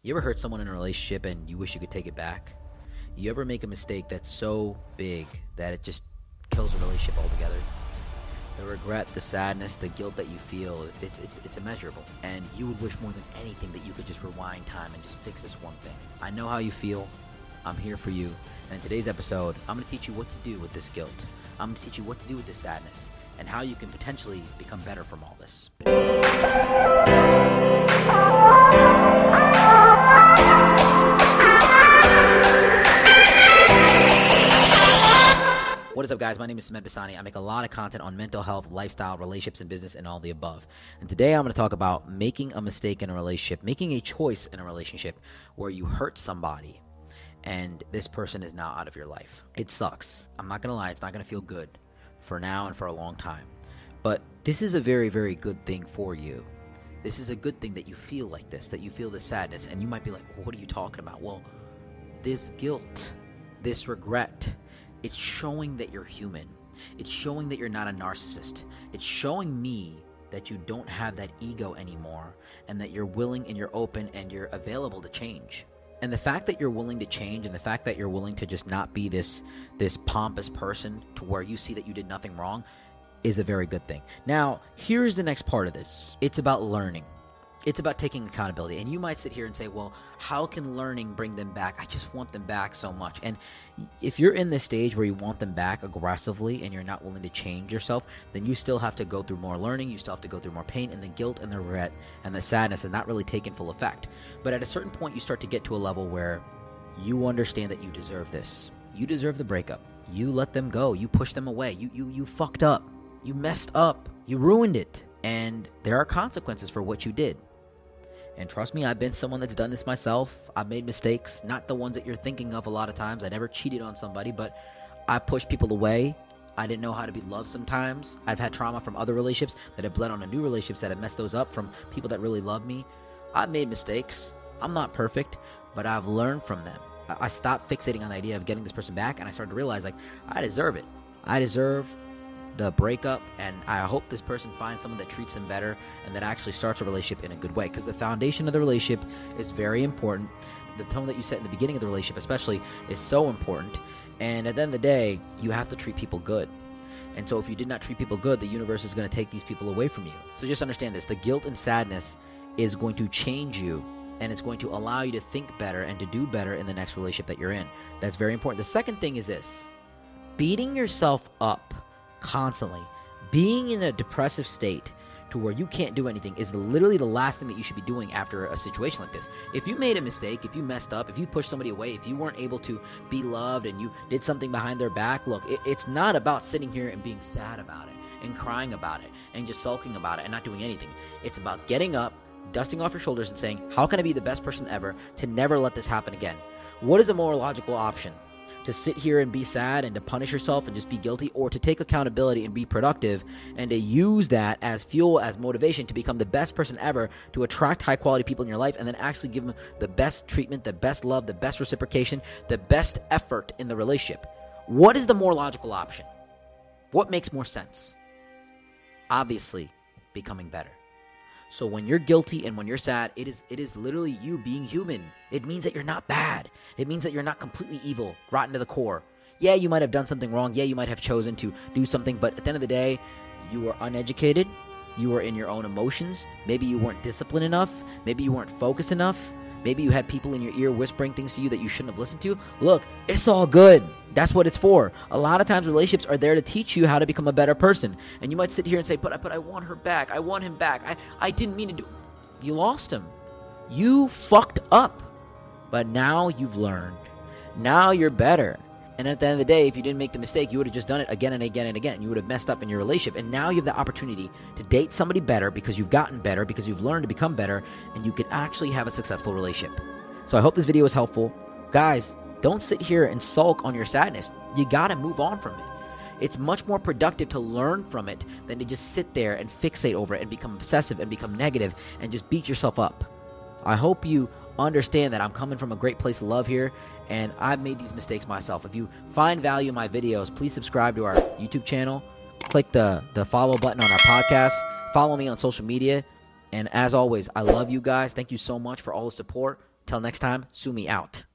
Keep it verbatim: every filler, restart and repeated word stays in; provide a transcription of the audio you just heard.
You ever hurt someone in a relationship and you wish you could take it back? You ever make a mistake that's so big that it just kills a relationship altogether? The regret, the sadness, the guilt that you feel, it's, it's, it's immeasurable. And you would wish more than anything that you could just rewind time and just fix this one thing. I know how you feel. I'm here for you. And in today's episode, I'm going to teach you what to do with this guilt. I'm going to teach you what to do with this sadness and how you can potentially become better from all this. What is up, guys? My name is Sumedh Basani. I make a lot of content on mental health, lifestyle, relationships, and business, and all the above. And today I'm going to talk about making a mistake in a relationship, making a choice in a relationship where you hurt somebody and this person is now out of your life. It sucks. I'm not going to lie. It's not going to feel good for now and for a long time. But this is a very, very good thing for you. This is a good thing that you feel like this, that you feel this sadness. And you might be like, well, what are you talking about? Well, this guilt, this regret, it's showing that you're human. It's showing that you're not a narcissist. It's showing me that you don't have that ego anymore and that you're willing and you're open and you're available to change. And the fact that you're willing to change and the fact that you're willing to just not be this, this pompous person to where you see that you did nothing wrong is a very good thing. Now, here's the next part of this. It's about learning. It's about taking accountability. And you might sit here and say, well, how can learning bring them back? I just want them back so much. And if you're in this stage where you want them back aggressively and you're not willing to change yourself, then you still have to go through more learning. You still have to go through more pain, and the guilt and the regret and the sadness has not really taken full effect. But at a certain point, you start to get to a level where you understand that you deserve this. You deserve the breakup. You let them go. You push them away. You, you, you fucked up. You messed up. You ruined it. And there are consequences for what you did. And trust me, I've been someone that's done this myself. I've made mistakes, not the ones that you're thinking of a lot of times. I never cheated on somebody, but I pushed people away. I didn't know how to be loved sometimes. I've had trauma from other relationships that have bled on to new relationships that have messed those up from people that really love me. I've made mistakes. I'm not perfect, but I've learned from them. I stopped fixating on the idea of getting this person back, and I started to realize, like, I deserve it. I deserve the breakup, and I hope this person finds someone that treats them better and that actually starts a relationship in a good way, because the foundation of the relationship is very important. The tone that you set in the beginning of the relationship especially is so important, and at the end of the day, you have to treat people good. And so if you did not treat people good, the universe is going to take these people away from you. So just understand this. The guilt and sadness is going to change you, and it's going to allow you to think better and to do better in the next relationship that you're in. That's very important. The second thing is this: beating yourself up constantly, being in a depressive state to where you can't do anything is literally the last thing that you should be doing after a situation like this. If you made a mistake, if you messed up, if you pushed somebody away, if you weren't able to be loved and you did something behind their back, look, it, it's not about sitting here and being sad about it and crying about it and just sulking about it and not doing anything. It's about getting up, dusting off your shoulders and saying, how can I be the best person ever to never let this happen again? What is a more logical option? To sit here and be sad and to punish yourself and just be guilty, or to take accountability and be productive and to use that as fuel, as motivation to become the best person ever, to attract high quality people in your life and then actually give them the best treatment, the best love, the best reciprocation, the best effort in the relationship? What is the more logical option? What makes more sense? Obviously, becoming better. So when you're guilty and when you're sad, it is it is literally you being human. It means that you're not bad. It means that you're not completely evil, rotten to the core. Yeah, you might have done something wrong. Yeah, you might have chosen to do something. But at the end of the day, you were uneducated. You were in your own emotions. Maybe you weren't disciplined enough. Maybe you weren't focused enough. Maybe you had people in your ear whispering things to you that you shouldn't have listened to. Look, it's all good. That's what it's for. A lot of times relationships are there to teach you how to become a better person. And you might sit here and say, but, I- but I want her back. I want him back. I, I didn't mean to do. You lost him. You fucked up. But now you've learned. Now you're better. And at the end of the day, if you didn't make the mistake, you would have just done it again and again and again. You would have messed up in your relationship. And now you have the opportunity to date somebody better because you've gotten better, because you've learned to become better, and you can actually have a successful relationship. So I hope this video was helpful. Guys, don't sit here and sulk on your sadness. You got to move on from it. It's much more productive to learn from it than to just sit there and fixate over it and become obsessive and become negative and just beat yourself up. I hope you understand that I'm coming from a great place of love here, and I've made these mistakes myself. If you find value in my videos, please subscribe to our YouTube channel. Click the, the follow button on our podcast. Follow me on social media. And as always, I love you guys. Thank you so much for all the support. Till next time, sue me out.